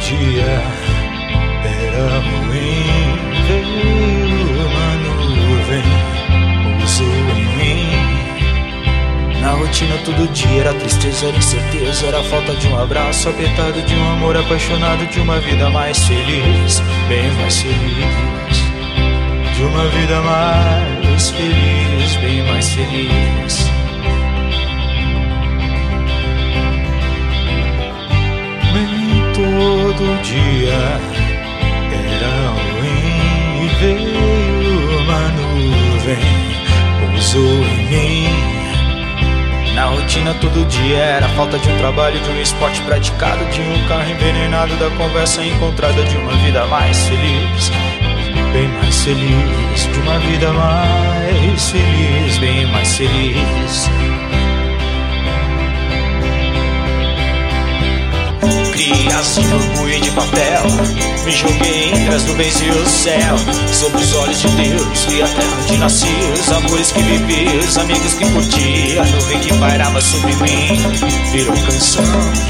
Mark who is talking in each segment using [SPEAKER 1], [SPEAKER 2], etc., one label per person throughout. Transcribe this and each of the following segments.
[SPEAKER 1] dia era ruim, veio uma nuvem, pousou em mim. Na rotina todo dia era tristeza, era incerteza, era falta de um abraço apertado, de um amor apaixonado, de uma vida mais feliz, bem mais feliz. De uma vida mais feliz, bem mais feliz. Nem todo dia era ruim e veio uma nuvem, pousou em mim. Na rotina todo dia era falta de um trabalho, de um esporte praticado, de um carro envenenado, da conversa encontrada, de uma vida mais feliz, bem mais feliz. De uma vida mais feliz, bem mais feliz. Criança de bambu e de papel, me joguei entre as nuvens e o céu. Sob os olhos de Deus, vi a terra onde nasci, os amores que vivi, os amigos que curti. A nuvem que pairava sobre mim virou canção.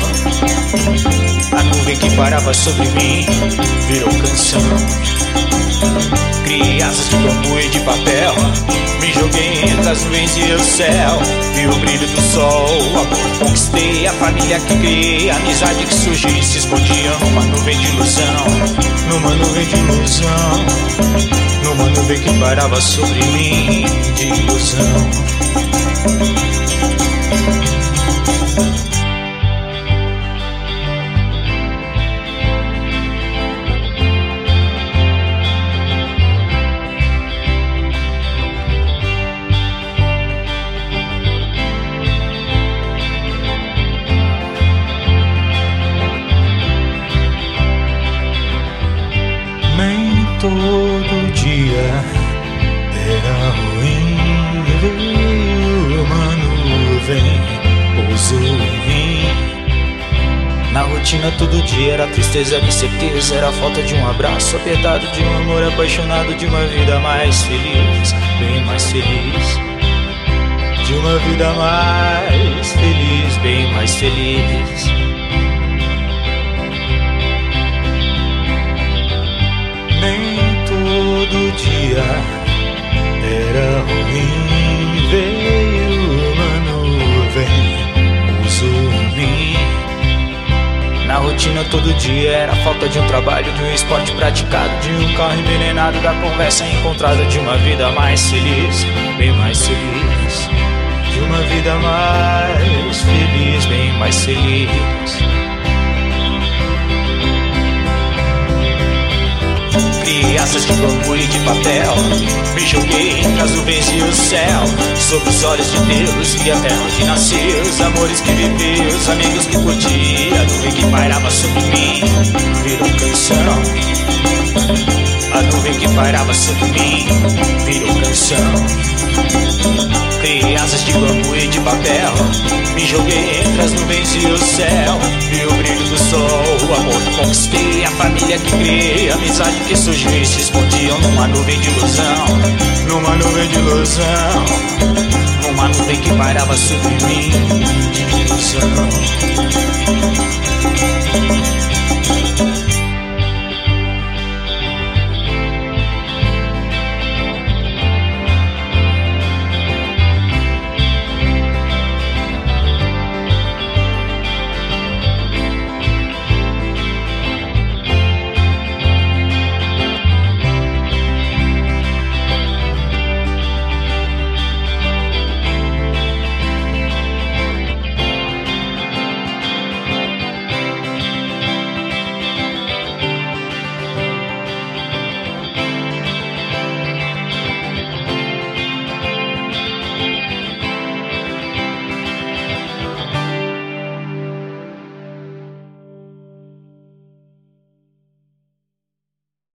[SPEAKER 1] A nuvem que pairava sobre mim virou canção. Crianças de bambu e de papel, me joguei entre as nuvens e o céu. Vi o brilho do sol, o amor conquistei, a família que criei, a amizade que surgiu e se escondia numa nuvem de ilusão. Numa nuvem de ilusão, numa nuvem que pairava sobre mim de ilusão. Todo dia era ruim, veio uma nuvem, pousou em mim. Na rotina todo dia era tristeza, era incerteza, era falta de um abraço apertado, de um amor apaixonado, de uma vida mais feliz, bem mais feliz. De uma vida mais feliz, bem mais feliz. Nem todo dia era ruim, veio uma nuvem, pousou em mim. Na rotina todo dia era falta de um trabalho, de um esporte praticado, de um carro envenenado, da conversa encontrada, de uma vida mais feliz, bem mais feliz. De uma vida mais feliz, bem mais feliz. Crianças de bambu e de papel, me joguei entre as nuvens e o céu. Sob os olhos de Deus, vi a terra onde nasci, os amores que vivi, os amigos que curti. A nuvem que pairava sobre mim virou canção. A nuvem que pairava sobre mim virou canção. Crianças de bambu e de papel, me joguei entre as nuvens e o céu. Vi o brilho do sol, o amor que conquistei, a família que criei, a amizade que surgiu e se escondiam numa nuvem de ilusão. Numa nuvem de ilusão, numa nuvem que pairava sobre mim de ilusão.